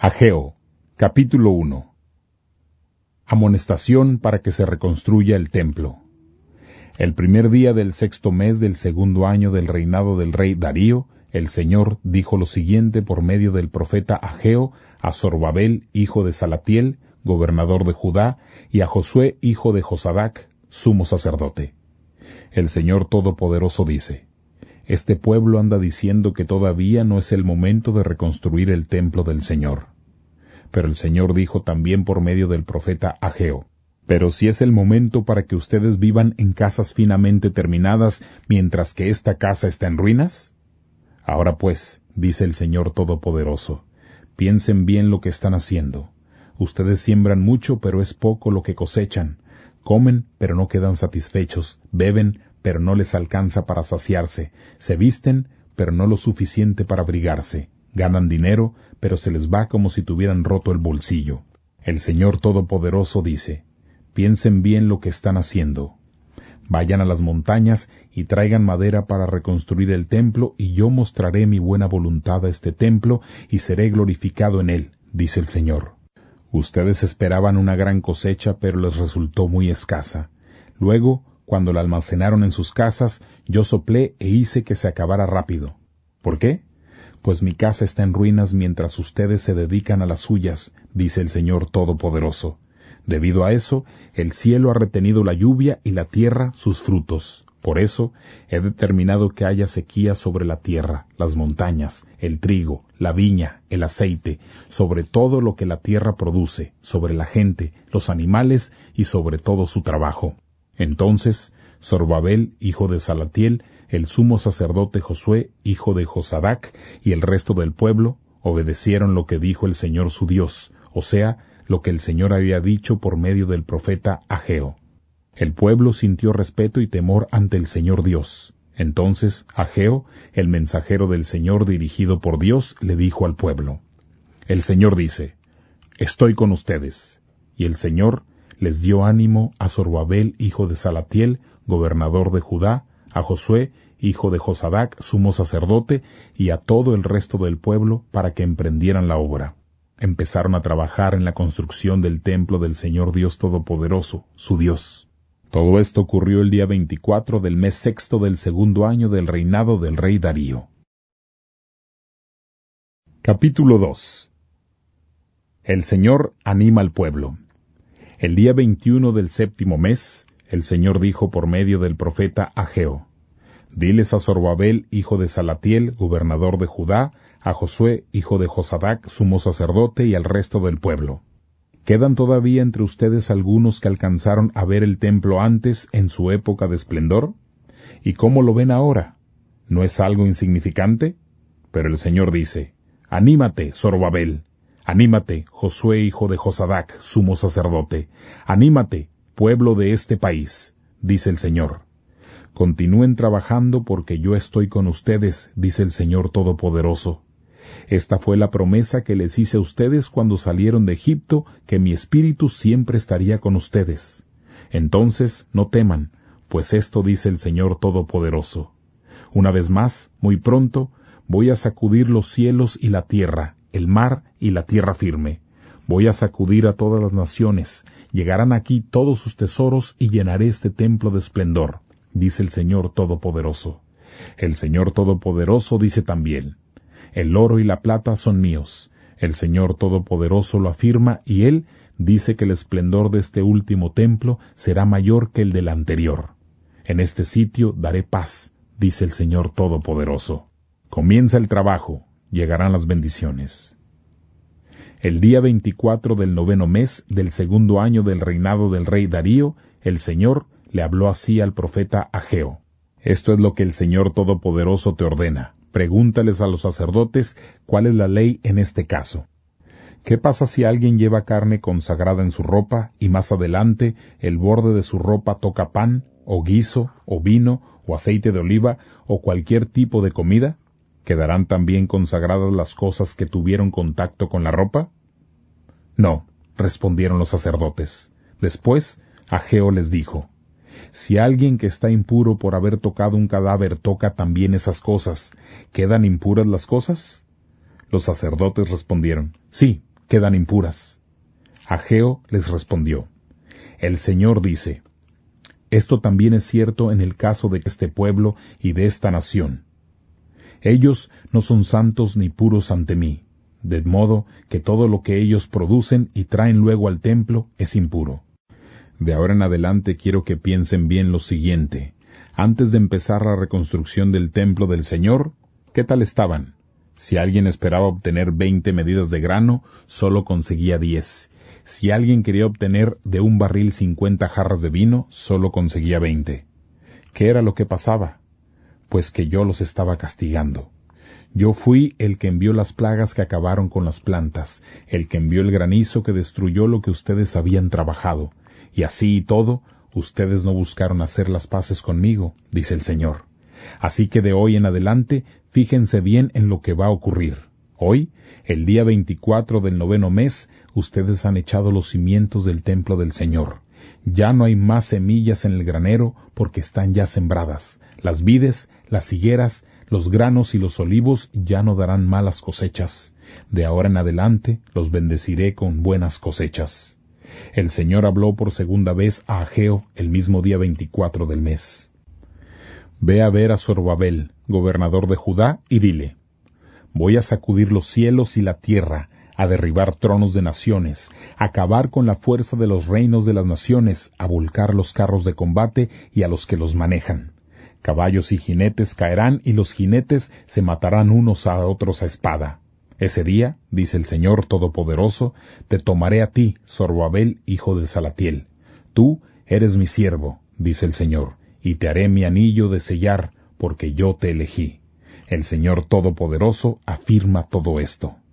Ageo, capítulo 1. Amonestación para que se reconstruya el templo. El primer día del sexto mes del segundo año del reinado del rey Darío, el Señor dijo lo siguiente por medio del profeta Ageo a Zorobabel, hijo de Salatiel, gobernador de Judá, y a Josué, hijo de Josadac, sumo sacerdote. El Señor Todopoderoso dice: Este pueblo anda diciendo que todavía no es el momento de reconstruir el templo del Señor. Pero el Señor dijo también por medio del profeta Ageo: Pero si es el momento para que ustedes vivan en casas finamente terminadas, mientras que esta casa está en ruinas. Ahora pues, dice el Señor Todopoderoso, piensen bien lo que están haciendo. Ustedes siembran mucho, pero es poco lo que cosechan. Comen, pero no quedan satisfechos. Beben, pero no les alcanza para saciarse. Se visten, pero no lo suficiente para abrigarse. Ganan dinero, pero se les va como si tuvieran roto el bolsillo. El Señor Todopoderoso dice: Piensen bien lo que están haciendo. Vayan a las montañas y traigan madera para reconstruir el templo, y yo mostraré mi buena voluntad a este templo, y seré glorificado en él, dice el Señor. Ustedes esperaban una gran cosecha, pero les resultó muy escasa. Luego, cuando la almacenaron en sus casas, yo soplé e hice que se acabara rápido. ¿Por qué? Pues mi casa está en ruinas mientras ustedes se dedican a las suyas, dice el Señor Todopoderoso. Debido a eso, el cielo ha retenido la lluvia y la tierra sus frutos. Por eso, he determinado que haya sequía sobre la tierra, las montañas, el trigo, la viña, el aceite, sobre todo lo que la tierra produce, sobre la gente, los animales y sobre todo su trabajo. Entonces, Zorobabel, hijo de Salatiel, el sumo sacerdote Josué, hijo de Josadac, y el resto del pueblo, obedecieron lo que dijo el Señor su Dios, o sea, lo que el Señor había dicho por medio del profeta Ageo. El pueblo sintió respeto y temor ante el Señor Dios. Entonces Ageo, el mensajero del Señor dirigido por Dios, le dijo al pueblo: El Señor dice: Estoy con ustedes. Y el Señor les dio ánimo a Zorobabel, hijo de Salatiel, gobernador de Judá, a Josué, hijo de Josadac, sumo sacerdote, y a todo el resto del pueblo para que emprendieran la obra. Empezaron a trabajar en la construcción del templo del Señor Dios Todopoderoso, su Dios. Todo esto ocurrió el día 24 del mes sexto del segundo año del reinado del rey Darío. Capítulo 2. El Señor anima al pueblo. El día 21 del séptimo mes, el Señor dijo por medio del profeta Ageo: Diles a Zorobabel, hijo de Salatiel, gobernador de Judá, a Josué, hijo de Josadac, sumo sacerdote, y al resto del pueblo: ¿Quedan todavía entre ustedes algunos que alcanzaron a ver el templo antes en su época de esplendor? ¿Y cómo lo ven ahora? ¿No es algo insignificante? Pero el Señor dice: Anímate, Zorobabel. Anímate, Josué, hijo de Josadac, sumo sacerdote. Anímate, pueblo de este país, dice el Señor. Continúen trabajando porque yo estoy con ustedes, dice el Señor Todopoderoso. Esta fue la promesa que les hice a ustedes cuando salieron de Egipto, que mi espíritu siempre estaría con ustedes. Entonces no teman, pues esto dice el Señor Todopoderoso. Una vez más, muy pronto, voy a sacudir los cielos y la tierra, el mar y la tierra firme. Voy a sacudir a todas las naciones, llegarán aquí todos sus tesoros y llenaré este templo de esplendor, dice el Señor Todopoderoso. El Señor Todopoderoso dice también: El oro y la plata son míos. El Señor Todopoderoso lo afirma, y Él dice que el esplendor de este último templo será mayor que el del anterior. En este sitio daré paz, dice el Señor Todopoderoso. Comienza el trabajo, llegarán las bendiciones. El día 24 del noveno mes del segundo año del reinado del rey Darío, el Señor le habló así al profeta Ageo: Esto es lo que el Señor Todopoderoso te ordena. Pregúntales a los sacerdotes cuál es la ley en este caso. ¿Qué pasa si alguien lleva carne consagrada en su ropa y más adelante el borde de su ropa toca pan, o guiso, o vino, o aceite de oliva, o cualquier tipo de comida? ¿Quedarán también consagradas las cosas que tuvieron contacto con la ropa? No, respondieron los sacerdotes. Después, Ageo les dijo: Si alguien que está impuro por haber tocado un cadáver toca también esas cosas, ¿quedan impuras las cosas? Los sacerdotes respondieron: Sí, quedan impuras. Ageo les respondió, el Señor dice, esto también es cierto en el caso de este pueblo y de esta nación. Ellos no son santos ni puros ante mí, de modo que todo lo que ellos producen y traen luego al templo es impuro. De ahora en adelante quiero que piensen bien lo siguiente. Antes de empezar la reconstrucción del templo del Señor, ¿qué tal estaban? Si alguien esperaba obtener 20 medidas de grano, solo conseguía 10. Si alguien quería obtener de un barril 50 jarras de vino, solo conseguía 20. ¿Qué era lo que pasaba? Pues que yo los estaba castigando. Yo fui el que envió las plagas que acabaron con las plantas, el que envió el granizo que destruyó lo que ustedes habían trabajado. Y así y todo, ustedes no buscaron hacer las paces conmigo, dice el Señor. Así que de hoy en adelante, fíjense bien en lo que va a ocurrir. Hoy, el día 24 del 9º mes, ustedes han echado los cimientos del templo del Señor. Ya no hay más semillas en el granero porque están ya sembradas. Las vides, las higueras, los granos y los olivos ya no darán malas cosechas. De ahora en adelante los bendeciré con buenas cosechas. El Señor habló por segunda vez a Ageo el mismo día 24 del mes. Ve a ver a Zorobabel, gobernador de Judá, y dile, voy a sacudir los cielos y la tierra, a derribar tronos de naciones, a acabar con la fuerza de los reinos de las naciones, a volcar los carros de combate y a los que los manejan. Caballos y jinetes caerán y los jinetes se matarán unos a otros a espada. Ese día, dice el Señor Todopoderoso, te tomaré a ti, Zorobabel, hijo de Salatiel. Tú eres mi siervo, dice el Señor, y te haré mi anillo de sellar, porque yo te elegí. El Señor Todopoderoso afirma todo esto.